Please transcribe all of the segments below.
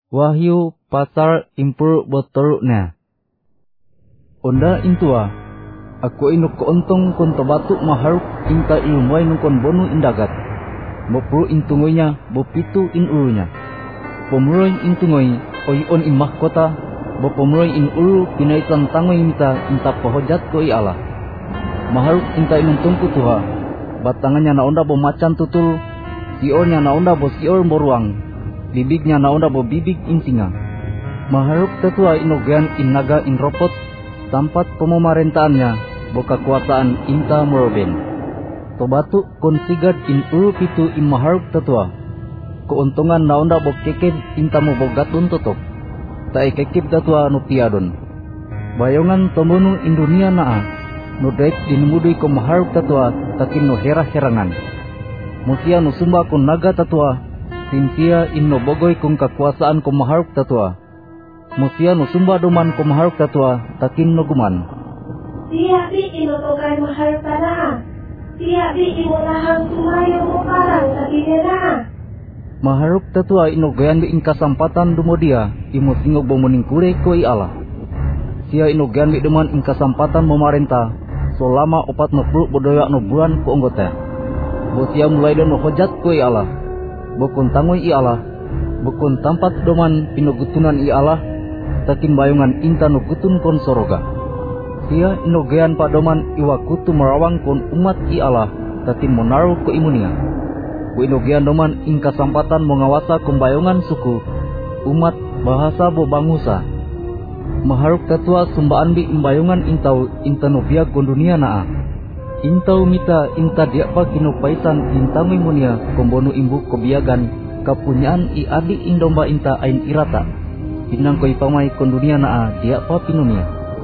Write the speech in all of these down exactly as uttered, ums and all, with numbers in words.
Wahyu pasal impur botoruknya. Onda intua, aku inu keontong kon tabatuk maharuk inta ilmuai nungkon bonu indagat. Mopru intungoinya bopitu in urunya. Pomuroi intungoi oi on imah kota, bo pomuroi in uru pinaitan tangoi mita inta pohojat koi Allah. Maharuk inta inun tungku tuha, batangannya na onda bo macan tutul, siornya na onda bo sior boruang, bibignya na onda bo bibig insinga. Maharuk tetua inogean in naga in ropot, tampat pememarentaannya bo kekuasaan inta meroben. Tobatu kon sigad in uru pitu in maharuk tetua. Keuntungan na onda bo kekeb inta mo bo gatun tutup. Tae kekeb tetua no piadon. Bayongan tombonu in dunia naa, no daik dinumudui ko maharuk tetua takin no hera-herangan. Musia no sumba kon naga tetua, sinsia in no bogoi kong kekuasaan ko maharuk tetua. Musia no sumba doman ko maharuk tetua takin no guman. Dia bi inotokai maharuk tanah. Dia bi imolahang sumayo mo parang sabinena. Maharuk tetua inogayan bi ingkasampatan dumodia imo singog bomuning kure koi Allah. Sia inogayan bi deman ingkasampatan memarentah selama opat no puluh bodoyak no bulan ko anggota. Bo sia mulai do no hojat koi Allah. Bokon tangoi i Allah. Bokon tampat doman pinogutunan i Allah. Takin bayungan inta no gutun kon soroga. Sia inogayan padoman iwa kutu merawang kon umat i Allah. Takin monaru ko imunia. Ku inogian doman ingka sampatan mengawasa kumbayongan suku, umat bahasa bo bangusa. Maharuk tetua sumbaan bi imbayongan intau intanu biak kondunia naa. Intau mita inta diapa kinu paisan intami munia kombonu imbu kebiagan kapunyaan i adi indomba inta ain irata. Inang koi pamai kondunia naa diapa pinunia.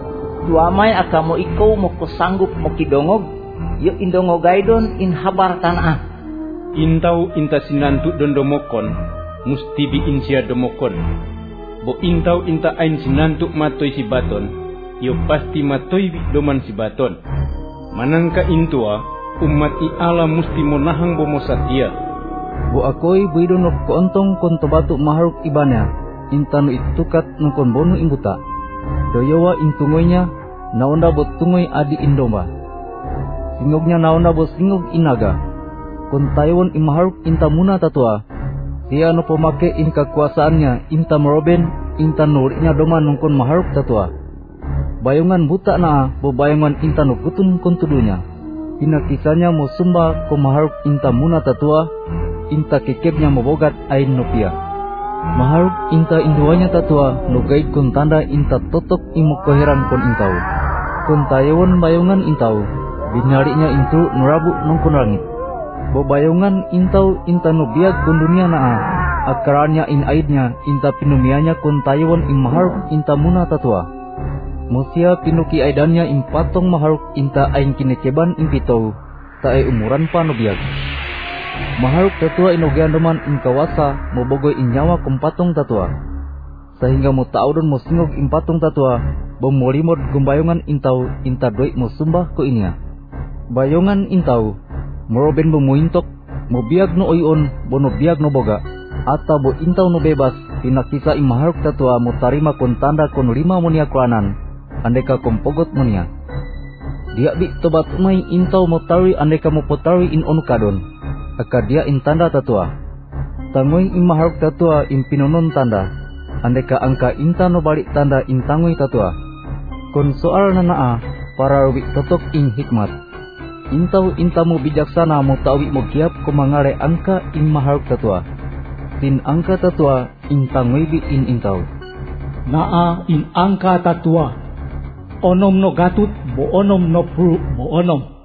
Duamai akamo ikaw mo kusanggup mo kidongog, yo indongogaidon in habar tanah. Intau inta sinantu don domokon, musti bi insia domokon. Bo intau inta ain sinantu matoi si baton, yo pasti matoi bi doman si baton. Manangka intua, umat i Allah musti monahang bomo satia. Bo akoi buidon of koontong kon tobatuk maharuk ibanya, intanu itukat nungkon bonu imbuta. Doyowa intungoinya, naonda bo tungoi adi indomba. Singognya naonda bo singog inaga. Kon Taiwan imaharuk inta muna tatua. Sia no pemake in kekuasaannya inta meroben inta nuriknya doman nungkon maharuk tatua. Bayongan buta na bo bayongan inta no kutun kon tudunya. Ina kisahnya mo sumba ko maharuk inta muna tatua, inta kekebnya mobogat ain nopia. Maharuk inta induanya tatua no gaid kon tanda inta totok imo koheran kon intau. Kon Taiwan bayongan intau, binarinya intu nurabu nungkon langit. Bobayongan intau inta no biag kon dunia naa, akaranya in aidnya inta pinumianya kon Taiwan in maharuk inta muna tatua. Musia pinuki aidannya in patong maharuk inta ain kinekeban in pitau, tae umuran pa no biag. Maharuk tatua inogean doman in kawasa mobogoy in nyawa kon patong tatua. Sehingga mo taudon mo singog in patong tatua, bomolimod gumbayongan intau inta doi mo sumbah ko inya. Bayongan intau meroben bemuintok, mo biag no oyon, bo no biag no boga, ata bo intau no bebas, pinakisa imaharuk tatua mo tarima kon tanda kon lima munia kuanan, andeka kon pogot munia. Dia bi tobat umay intau mo tari andeka mo potari in onukadon, aka dia in tanda tatua. Tangoy imaharuk tatua in pinonon tanda, andeka angka inta no balik tanda in tangoy tatua. Kon soal na naa, para rubi totok in hikmat. Intau intamu bijaksana mo tawi mo giap ko mangare angka in maharuk tatua. Tin angka tatua intangoi bi in intau. Naa in angka tatua. Onom no gatut bo onom no pru bo onom.